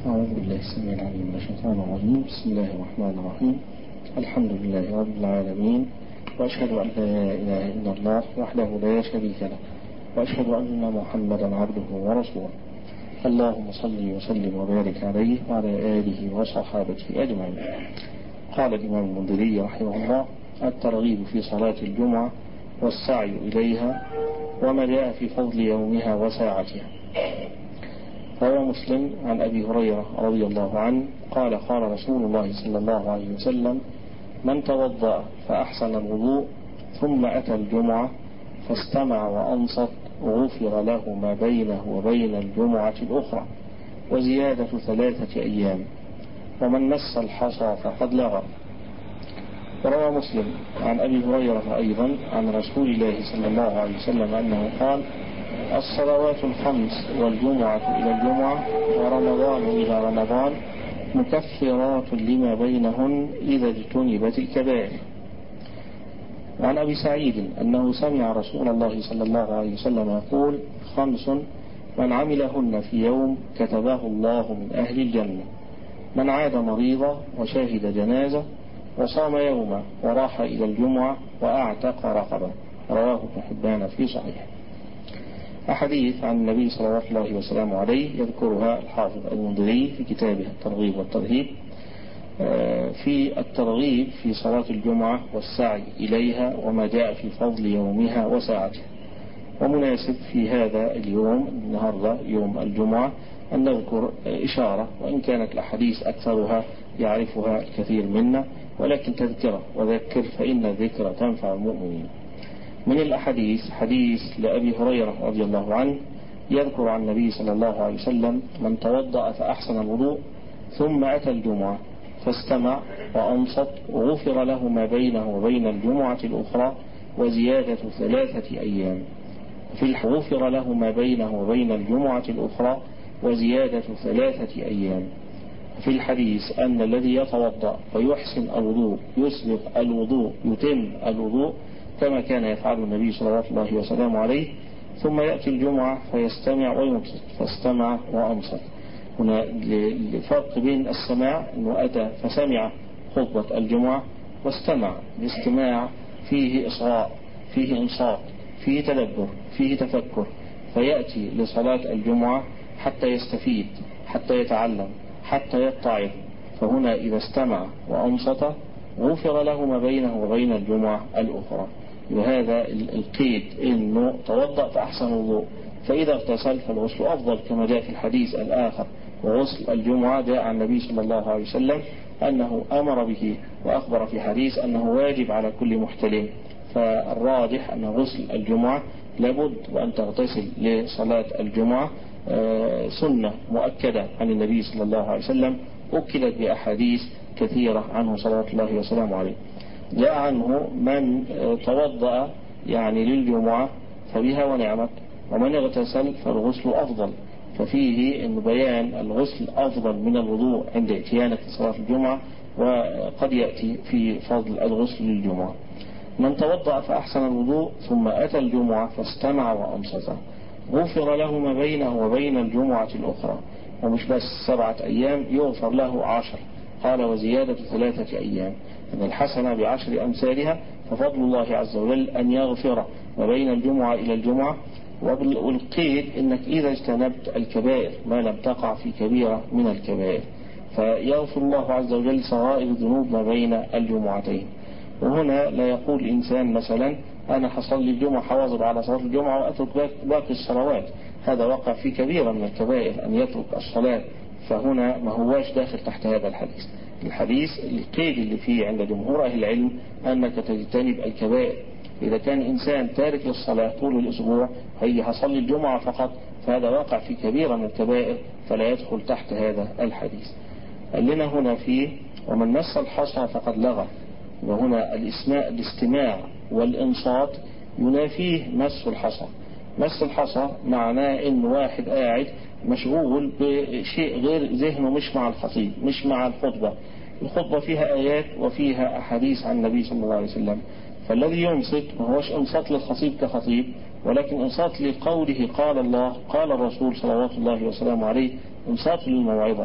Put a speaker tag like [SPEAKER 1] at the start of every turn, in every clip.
[SPEAKER 1] أعوذ بالله السميع العليم من الشيطان الرجيم. بسم الله الرحمن الرحيم. الحمد لله رب العالمين، وأشهد أن لا إله إلا الله وحده لا شريك له، وأشهد أن محمدا عبده ورسوله. اللهم صل وسلم وبارك عليه وعلى آله وصحابته أجمعين. قال الإمام المنذري رحمه الله: الترغيب في صلاة الجمعة والسعي إليها وما جاء في فضل يومها وساعتها. روى مسلم عن أبي هريرة رضي الله عنه قال: قال رسول الله صلى الله عليه وسلم: من توضأ فأحسن الوضوء ثم أتى الجمعة فاستمع وأنصت غفر له ما بينه وبين الجمعة الأخرى وزيادة 3 أيام، ومن مس الحصى فقد لغى. وروى مسلم عن أبي هريرة أيضا عن رسول الله صلى الله عليه وسلم أنه قال: الصلوات الخمس والجمعة إلى الجمعة ورمضان إلى رمضان مكفرات لما بينهن إذا اجتنبت الكبائر. وعن أبي سعيد أنه سمع رسول الله صلى الله عليه وسلم يقول: 5 من عملهن في يوم كتبه الله من أهل الجنة: من عاد مريضا وشاهد جنازة وصام يوما وراح إلى الجمعة وأعتق رقبة. رواه ابن حبان في صحيح. أحاديث عن النبي صلى الله وسلم عليه يذكرها الحافظ المنذري في كتابه الترغيب والترهيب في الترغيب في صلاة الجمعة والسعي إليها وما جاء في فضل يومها وساعتها. ومناسب في هذا اليوم النهاردة يوم الجمعة أن نذكر إشارة، وإن كانت الأحاديث أكثرها يعرفها الكثير منا، ولكن تذكرة، وذكر فإن الذكر تنفع المؤمنين. من الأحاديث حديث لأبي هريرة رضي الله عنه يذكر عن النبي صلى الله عليه وسلم: من توضأ فأحسن الوضوء ثم أتى الجمعة فاستمع وأنصت غفر له ما بينه وبين الجمعة الأخرى وزيادة 3 أيام. في غفر له ما بينه وبين الجمعة الأخرى وزيادة 3 أيام. في الحديث أن الذي يتوضأ ويحسن الوضوء يسبق الوضوء يتم الوضوء كما كان يفعل النبي صلى الله عليه وسلم عليه، ثم يأتي الجمعة فيستمع وينصت، فاستمع وأنصت. هنا الفرق بين السماع أنه أتى فسمع خطبة الجمعة، واستمع الاستماع فيه إصغاء، فيه إنصات، فيه تدبر، فيه تفكر، فيأتي لصلاة الجمعة حتى يستفيد، حتى يتعلم، حتى يتعظ. فهنا إذا استمع وأنصت غفر له ما بينه وبين الجمعة الأخرى. وهذا القيد أنه توضأ فأحسن الوضوء، فإذا اغتسل فالغسل أفضل كما جاء في الحديث الآخر. وغسل الجمعة جاء عن النبي صلى الله عليه وسلم أنه أمر به، وأخبر في حديث أنه واجب على كل محتلم. فالراجح أن غسل الجمعة لابد وأن تغتسل لصلاة الجمعة سنة مؤكدة عن النبي صلى الله عليه وسلم، أكدت بأحاديث كثيرة عنه صلى الله وسلم عليه. جاء عنه: من توضأ يعني للجمعة فبها ونعمت، ومن اغتسل فالغسل أفضل. ففيه إن بيان الغسل أفضل من الوضوء عند اتيانك صلاة الجمعة، وقد يأتي في فضل الغسل للجمعة. من توضأ فأحسن الوضوء ثم أتى الجمعة فاستمع وأنصت غفر له ما بينه وبين الجمعة الأخرى. ومش بس 7 أيام، يغفر له 10. قال: وزيادة 3 أيام. أن الحسنة ب10 أمثالها، ففضل الله عز وجل أن يغفر ما بين الجمعة إلى الجمعة. والقيد إنك إذا اجتنبت الكبائر ما لم تقع في كبيرة من الكبائر، فيغفر الله عز وجل صغائر الذنوب ما بين الجمعتين. وهنا لا يقول الإنسان مثلا: أنا حصلي الجمعة حواظب على صلاة الجمعة وأترك باقي الصلوات. هذا وقع في كبيرة من الكبائر أن يترك الصلاة، فهنا ما هواش داخل تحت هذا الحديث. الحديث القيد اللي فيه عند جمهور أهل العلم أنك تجتنب الكبائر. إذا كان إنسان تارك للصلاة طول الأسبوع هي حصل الجمعة فقط، فهذا واقع في كبيرة من الكبائر فلا يدخل تحت هذا الحديث. قال لنا هنا فيه: ومن مس الحصى فقد لغى. وهنا الاستماع والإنصات ينافيه مس الحصى. مس الحصى معناه إن واحد قاعد مشغول بشيء غير ذهنه، مش مع الخطيب، مش مع الخطبة. الخطبة فيها آيات وفيها أحاديث عن النبي صلى الله عليه وسلم، فالذي ينصت ما هوش انصات للخطيب كخطيب، ولكن انصات لقوله قال الله قال الرسول صلى الله عليه وسلم عليه، انصات للموعظة.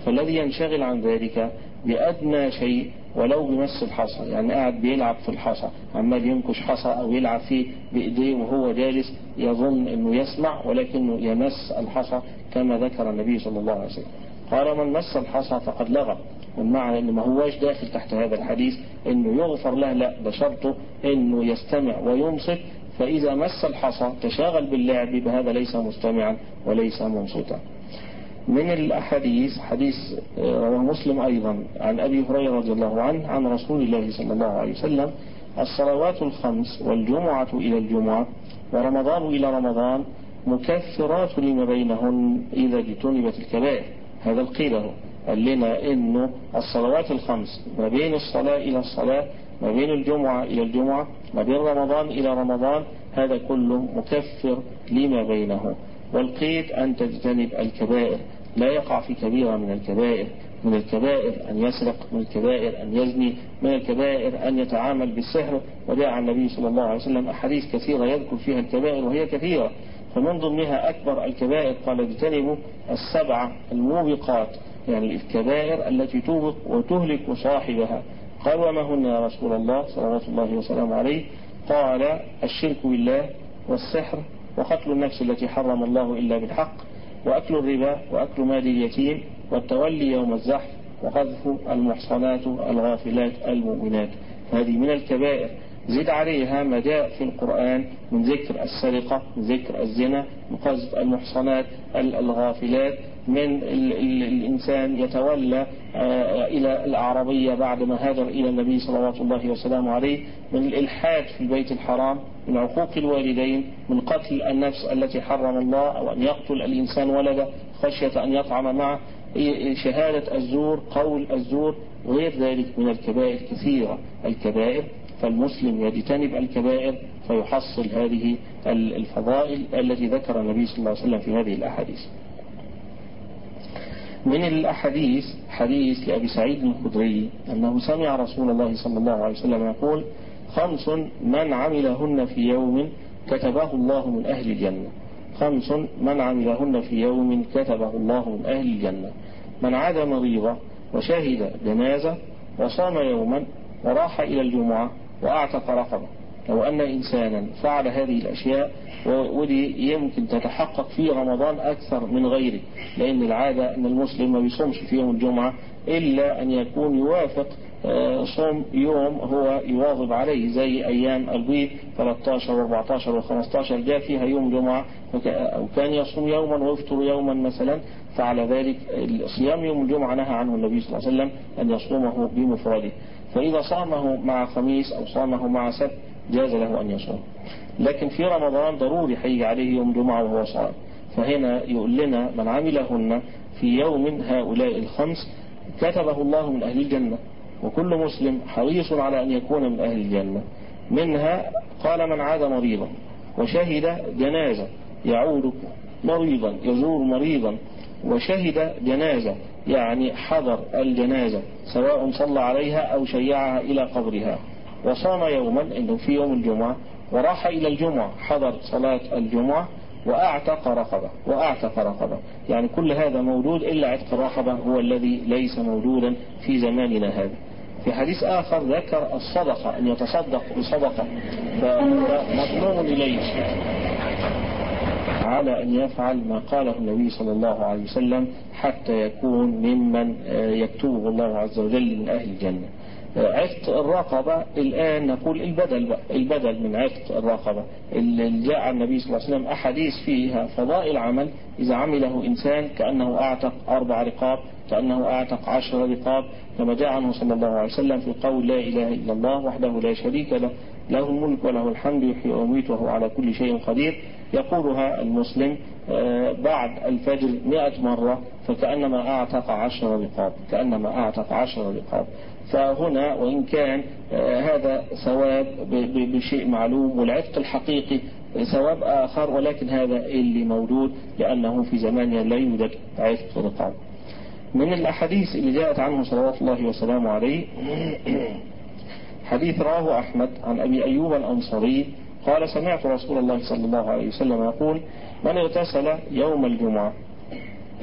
[SPEAKER 1] فالذي ينشغل عن ذلك بأدنى شيء ولو بمس الحصى، يعني قاعد بيلعب في الحصى، عمال ينكش حصى أو يلعب فيه بإيديه وهو جالس يظن أنه يسمع ولكنه يمس الحصى كما ذكر النبي صلى الله عليه وسلم. قال من مس الحصى فقد لغى، والمعنى أنه ما هواش داخل تحت هذا الحديث أنه يغفر له، لا، ده شرطه أنه يستمع وينصت، فإذا مس الحصى تشاغل باللعب بهذا ليس مستمعا وليس منصتا. من الأحاديث حديث رواه مسلم أيضا عن أبي هريرة رضي الله عنه عن رسول الله صلى الله عليه وسلم: الصلوات الخمس والجمعة إلى الجمعة ورمضان إلى رمضان مكفرات لما بينهن إذا اجتنبت الكبائر. هذا القيل قال لنا إنه الصلوات الخمس ما بين الصلاة إلى الصلاة، ما بين الجمعة إلى الجمعة، ما بين رمضان إلى رمضان، هذا كله مكفر لما بينه. والقيد أن تجتنب الكبائر، لا يقع في كبيرة من الكبائر. من الكبائر أن يسرق، من الكبائر أن يزني، من الكبائر أن يتعامل بالسحر. وجاء عن النبي صلى الله عليه وسلم أحاديث كثيرة يذكر فيها الكبائر وهي كثيرة، فمن ضمنها أكبر الكبائر قال: اجتنبوا السبع الموبقات، يعني الكبائر التي توبق وتهلك صاحبها. قال: وما هن يا رسول الله صلوات الله وسلامه عليه؟ قال: الشرك بالله، والسحر، وقتل النفس التي حرم الله إلا بالحق، وأكل الربا، وأكل مال اليتيم، والتولي يوم الزحف، وقذف المحصنات الغافلات المؤمنات. هذه من الكبائر. زد عليها ما جاء في القرآن من ذكر السرقة، من ذكر الزنا، من قذف المحصنات الغافلات، من الإنسان يتولى إلى الأعرابية بعد ما هاجر إلى النبي صلوات الله وسلامه عليه، من الإلحاد في البيت الحرام، من عقوق الوالدين، من قتل النفس التي حرم الله، أو أن يقتل الإنسان ولده خشية أن يطعم معه، شهادة الزور، قول الزور، غير ذلك من الكبائر كثيرة. الكبائر، فالمسلم يجتنب الكبائر فيحصل هذه الفضائل التي ذكر النبي صلى الله عليه وسلم في هذه الأحاديث. من الأحاديث حديث لأبي سعيد الخدري أنه سمع رسول الله صلى الله عليه وسلم يقول: 5 من عملهن في يوم كتبه الله من أهل الجنة. 5 من عملهن في يوم كتبه الله من أهل الجنة: من عاد مريضا، وشهد جنازة، وصام يوما، وراح إلى الجمعة، وأعتق رقبة. لو أن إنسانا فعل هذه الأشياء، ودي يمكن تتحقق في رمضان أكثر من غيره، لأن العادة أن المسلم ما بيصومش في يوم الجمعة إلا أن يكون يوافق صوم يوم هو يواظب عليه، زي أيام البيض 13 و14 و15 جاء فيها يوم جمعة، أو كان يصوم يوما ويفطر يوما مثلا، فعلى ذلك صيام يوم الجمعة نهى عنه النبي صلى الله عليه وسلم أن يصومه بمفرده، فإذا صامه مع خميس أو صامه مع سبت جاز له أن يصوم. لكن في رمضان ضروري حي عليه يوم جمعة وهو صائم، فهنا يقول لنا: من عملهن في يوم هؤلاء 5 كتبه الله من أهل الجنة. وكل مسلم حريص على أن يكون من أهل الجنة. منها قال: من عاد مريضا، وشهد جنازة، يعود مريضا، يزور مريضا، وشهد جنازة، يعني حضر الجنازة سواء صلى عليها أو شيعها إلى قبرها، وصام يوما، إنه في يوم الجمعة، وراح إلى الجمعة، حضر صلاة الجمعة، وأعتق رقبة. يعني كل هذا موجود، إلا عتق الرقبة هو الذي ليس موجودا في زماننا هذا. في حديث آخر ذكر الصدقة، أن يتصدق بصدقة، فمطلوب إليه على أن يفعل ما قاله النبي صلى الله عليه وسلم حتى يكون ممن يكتبه الله عز وجل من أهل الجنة. عتق الرقبة الآن نقول البدل من عتق الرقبة، اللي جاء عن النبي صلى الله عليه وسلم أحاديث فيها فضائل عمل إذا عمله إنسان كأنه أعتق 4 رقاب، كأنه أعتق 10 رقاب، كما جاء عنه صلى الله عليه وسلم في قول: لا إله إلا الله وحده لا شريك له، له الملك وله الحمد، يحيي ويميت وهو على كل شيء قدير. يقولها المسلم بعد الفجر 100 مرة، فكأنما أعتق 10 رقاب. فهنا وإن كان هذا ثواب بشيء معلوم، والعتق الحقيقي ثواب آخر، ولكن هذا اللي موجود لأنه في زماننا لا يوجد عتق رقاب. من الأحاديث اللي جاءت عنه صلوات الله وسلامه عليه حديث رواه أحمد عن أبي أيوب الأنصاري قال: سمعت رسول الله صلى الله عليه وسلم يقول: من اغتسل يوم الجمعة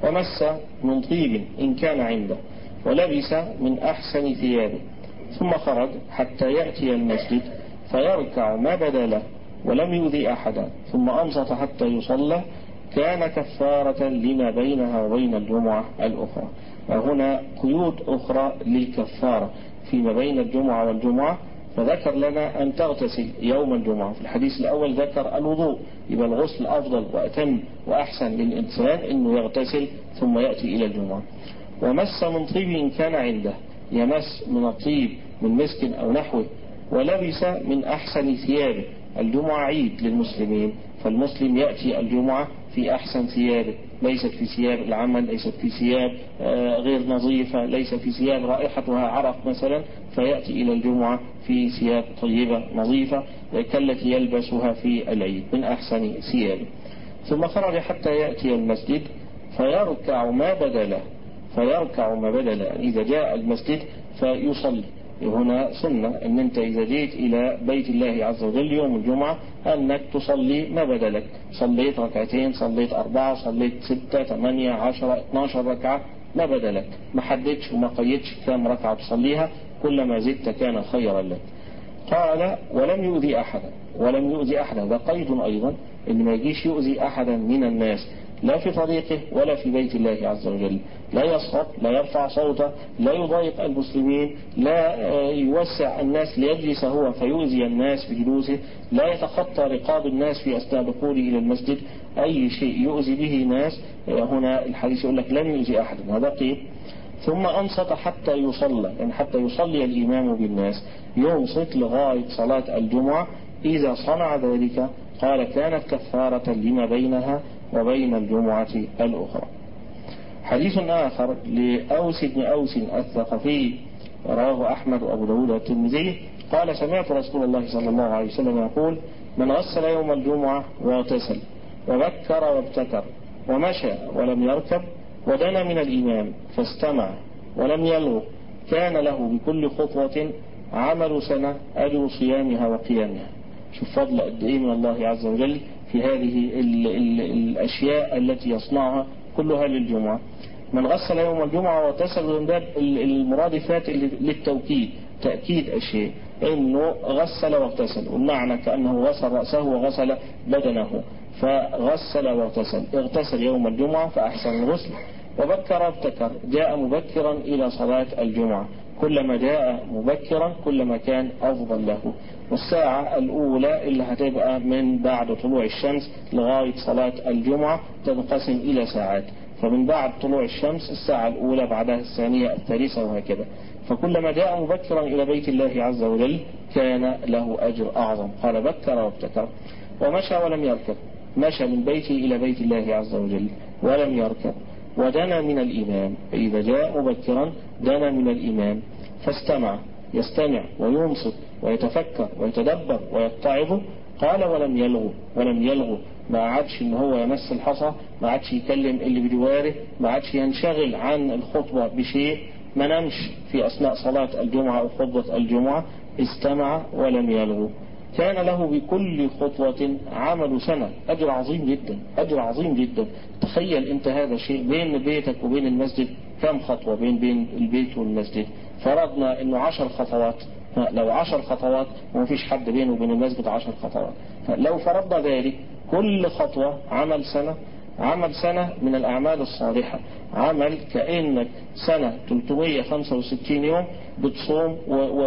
[SPEAKER 1] ومس من طيب إن كان عنده، ولبس من أحسن ثيابه، ثم خرج حتى يأتي المسجد فيركع ما بدا له ولم يؤذي أحدا، ثم أنصت حتى يصلى، كان كفارة لما بينها وبين الجمعة الأخرى. وهنا قيود أخرى للكفارة فيما بين الجمعة والجمعة، فذكر لنا أن تغتسل يوم الجمعة. في الحديث الأول ذكر الوضوء، يبقى الغسل أفضل وأتم وأحسن للإنسان أنه يغتسل ثم يأتي إلى الجمعة. ومس من طيب إن كان عنده، يمس من الطيب من مسك أو نحوه. ولبس من أحسن ثيابه، الجمعة عيد للمسلمين، فالمسلم يأتي الجمعة في أحسن ثيابه، ليست في ثياب العمل، ليست في ثياب غير نظيفة، ليست في ثياب رائحتها عرق مثلا، فيأتي إلى الجمعة في ثياب طيبة نظيفة كالتي يلبسها في العيد من أحسن ثيابه. ثم خرج حتى يأتي المسجد فيركع ما بدا له، فيركع ما بدا له، إذا جاء المسجد فيصلي. هنا سنة أن أنت إذا جيت إلى بيت الله عز وجل يوم الجمعة أنك تصلي ما بدا لك، صليت ركعتين، صليت 4، صليت 6، 8، 10، 12 ركعة، ما بدا لك، ما حددش وما قيدش كم ركعة تصليها، كلما زدت كان خيرا لك. قال ولم يؤذي أحدا، ولم يؤذي أحدا، ده قيد أيضا أن ما يجيش يؤذي أحدا من الناس، لا في طريقه ولا في بيت الله عز وجل، لا يصخب، لا يرفع صوته، لا يضايق المسلمين، لا يوسع الناس ليجلس هو فيؤذي الناس بجلوسه، لا يتخطى رقاب الناس في أثناء دخوله إلى المسجد، أي شيء يؤذي به ناس. هنا الحديث يقول لك لم يؤذي أحدا، هذا قيد. ثم أنصت حتى يصلى، يعني حتى يصلي الإمام بالناس، ينصت لغاية صلاة الجمعة. إذا صنع ذلك قال كانت كفارة لما بينها وبين الجمعة الأخرى. حديث آخر لأوس بن أوس الثقفي رواه أحمد وأبو داود والترمذي قال سمعت رسول الله صلى الله عليه وسلم يقول من غسل يوم الجمعة واغتسل وبكر وابتكر ومشى ولم يركب ودنا من الإمام فاستمع ولم يلغ كان له بكل خطوة عمل سنة أجر صيامها وقيامها. شوف فضل قد إيه من الله عز وجل في هذه الأشياء التي يصنعها كلها للجمعة. من غسل يوم الجمعة واغتسل، من باب المرادفات للتوكيد، تأكيد الشيء إنه غسل واغتسل، والمعنى كأنه غسل رأسه وغسل بدنه، فغسل واغتسل، اغتسل يوم الجمعة فأحسن الغسل. وبكر وابتكر، جاء مبكرا إلى صلاة الجمعة، كلما جاء مبكرا كلما كان أفضل له. والساعة الأولى اللي هتبقى من بعد طلوع الشمس لغاية صلاة الجمعة تنقسم إلى ساعات، فمن بعد طلوع الشمس الساعة الأولى، بعدها الثانية، الثالثة، وهكذا. فكلما جاء مبكرا إلى بيت الله عز وجل كان له أجر أعظم. قال بكر وابتكر ومشى ولم يركب، مشى من بيته إلى بيت الله عز وجل ولم يركب. ودنا من الإمام، فإذا جاء مبكرا دنا من الإمام فاستمع، يستمع وينصت ويتفكر ويتدبر ويتعظ. قال ولم يلغو، ولم يلغو، ما عادش ان هو يمس الحصى، ما عادش يكلم اللي بجواره، ما عادش ينشغل عن الخطبة بشيء، ما نمش في أثناء صلاة الجمعة أو خطبة الجمعة، استمع ولم يلغو. كان له بكل خطوة عمل سنة، أجر عظيم جدا، أجر عظيم جدا. تخيل أنت هذا الشيء بين بيتك وبين المسجد كم خطوة بين البيت والمسجد؟ فرضنا أنه 10 خطوات، لو 10 خطوات وما فيش حد بينه وبين المسجد 10 خطوات، لو فرضنا ذلك كل خطوة عمل سنة، عمل سنة من الأعمال الصالحة، عمل كأنك سنة 365 يوم بتصوم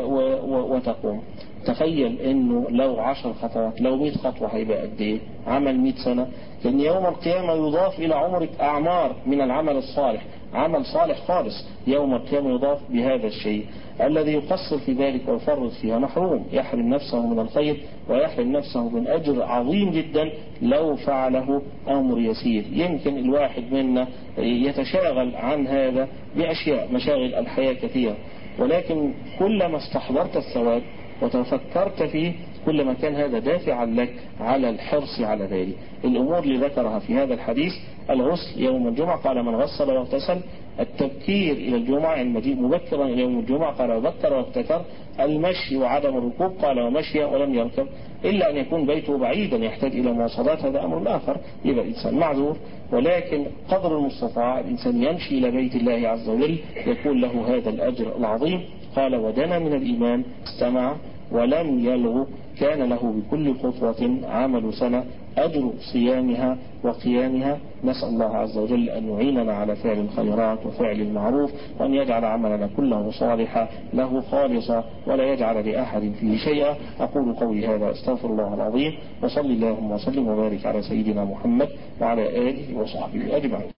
[SPEAKER 1] وتقوم. تخيل انه لو 10 خطوات، لو 100 خطوة هيبقى قد ايه؟ عمل 100 سنة. لأن يوم القيامة يضاف إلى عمرك أعمار من العمل الصالح، عمل صالح خالص يوم القيامة يضاف بهذا الشيء. الذي يقصر في ذلك ويفرط فيها محروم، يحرم نفسه من الخير ويحرم نفسه من أجر عظيم جدا لو فعله أمر يسير. يمكن الواحد منا يتشاغل عن هذا بأشياء، مشاغل الحياة كثيرة، ولكن كلما استحضرت الثواب وتفكرت فيه كلما كان هذا دافعا لك على الحرص على ذلك. الأمور اللي ذكرها في هذا الحديث: الغسل يوم الجمعة، قال من غسل واغتسل التبكير إلى الجمعة، المجيء مبكرا إلى يوم الجمعة، قال وبكر وابتكر. المشي وعدم الركوب، قال ومشي ولم يركب، إلا أن يكون بيته بعيدا يحتاج إلى مواصلات، هذا أمر آخر، يبقى الإنسان معذور. ولكن قدر المستطاع الإنسان يمشي إلى بيت الله عز وجل يكون له هذا الأجر العظيم. قال ودنا من الإيمان، استمع ولم يلغ، كان له بكل خطوة عمل سنة، أجر صيامها وقيامها. نسأل الله عز وجل أن يعيننا على فعل الخيرات وفعل المعروف، وأن يجعل عملنا كله صالحا له خالصا، ولا يجعل لأحد فيه شيئا. أقول قولي هذا أستغفر الله العظيم، وصلي اللهم وسلم وبارك على سيدنا محمد وعلى آله وصحبه أجمعين.